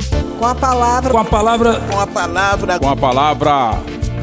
Com a palavra. Com a palavra. Com a palavra. Com a palavra.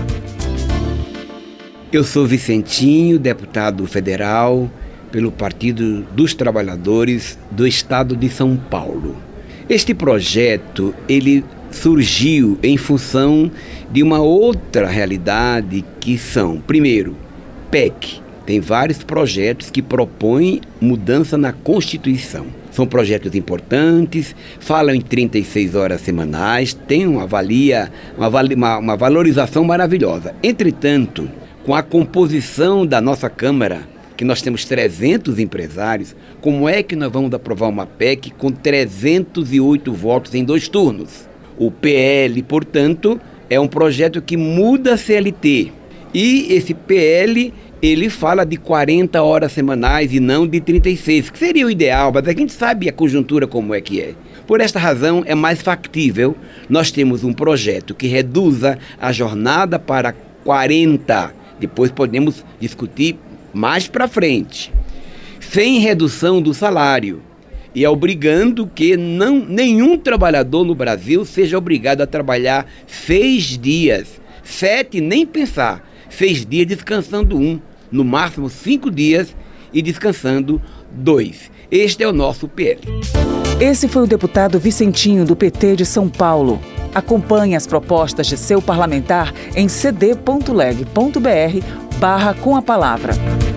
Eu sou Vicentinho, deputado federal pelo Partido dos Trabalhadores do Estado de São Paulo. Este projeto, ele surgiu em função de uma outra realidade que são, primeiro, PEC. Tem vários projetos que propõem mudança na Constituição. São projetos importantes, falam em 36 horas semanais, tem uma valorização maravilhosa. Entretanto, com a composição da nossa Câmara, que nós temos 300 empresários, como é que nós vamos aprovar uma PEC com 308 votos em 2 turnos? O PL, portanto, é um projeto que muda a CLT. E esse PL, ele fala de 40 horas semanais e não de 36, que seria o ideal, mas a gente sabe a conjuntura como é que é. Por esta razão, é mais factível nós temos um projeto que reduza a jornada para 40. Depois podemos discutir mais para frente, sem redução do salário e obrigando que nenhum trabalhador no Brasil seja obrigado a trabalhar 6 dias, 7 nem pensar, 6 dias descansando 1, no máximo 5 dias e descansando 2. Este é o nosso PL. Esse foi o deputado Vicentinho, do PT de São Paulo. Acompanhe as propostas de seu parlamentar em cd.leg.br/com a palavra.